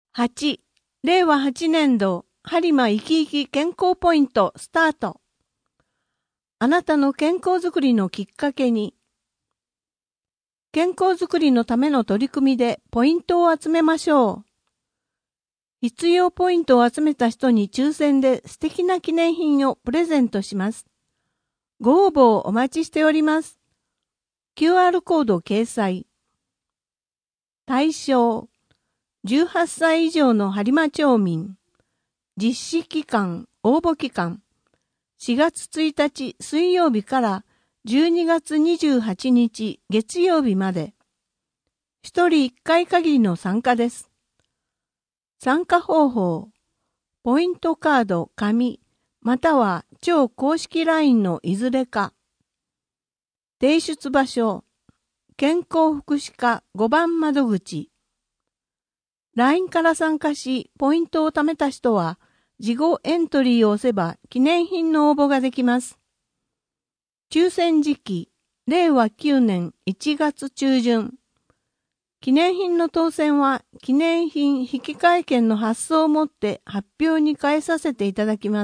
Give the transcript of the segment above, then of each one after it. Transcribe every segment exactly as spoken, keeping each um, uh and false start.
はち、れいわはちねんど、播磨いきいき健康ポイントスタート。あなたの健康づくりのきっかけに、健康づくりのための取り組みでポイントを集めましょう。必要ポイントを集めた人に抽選で素敵な記念品をプレゼントします。ご応募をお待ちしております。キューアール コード掲載。対象、じゅうはっさい以上の播磨町民。実施期間、応募期間。しがつついたち水曜日からじゅうにがつにじゅうはちにち月曜日まで。一人一回限りの参加です。参加方法、ポイントカード紙、または超公式 ライン のいずれか。提出場所、健康福祉課ごばん窓口。ライン から参加し、ポイントを貯めた人は、事後エントリーを押せば記念品の応募ができます。抽選時期、れいわきゅうねんいちがつちゅうじゅん。記念品の当選は、記念品引換券の発送をもって発表に返させていただきます。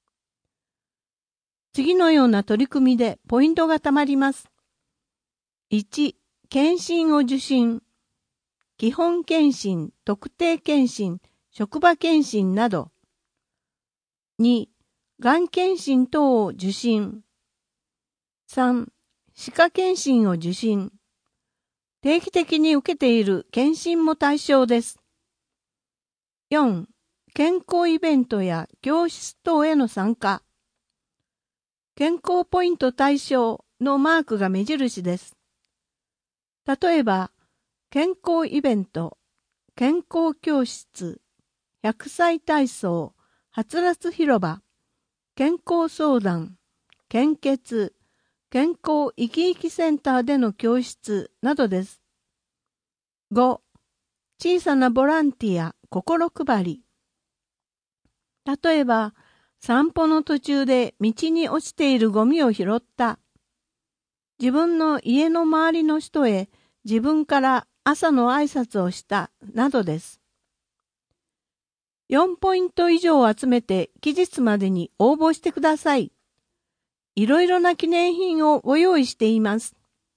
次のような取り組みでポイントが貯まります。いち、検診を受診。基本検診、特定検診、職場検診など。に、がん検診等を受診。さん、歯科検診を受診。定期的に受けている検診も対象です。よん、健康イベントや教室等への参加。健康ポイント対象のマークが目印です。例えば、健康イベント、健康教室、ひゃくさい体操、はつらつ広場、健康相談、献血、健康生き生きセンターでの教室などです。ご、小さなボランティア、心配り。例えば、散歩の途中で道に落ちているゴミを拾った。自分の家の周りの人へ自分から朝の挨拶をしたなどです。よんポイント以上を集めて期日までに応募してください。いろいろな記念品をご用意しています。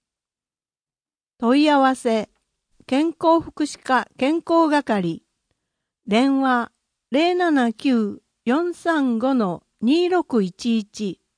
問い合わせ、健康福祉課健康係、電話 ゼロななきゅう よんさんご にろくいちいち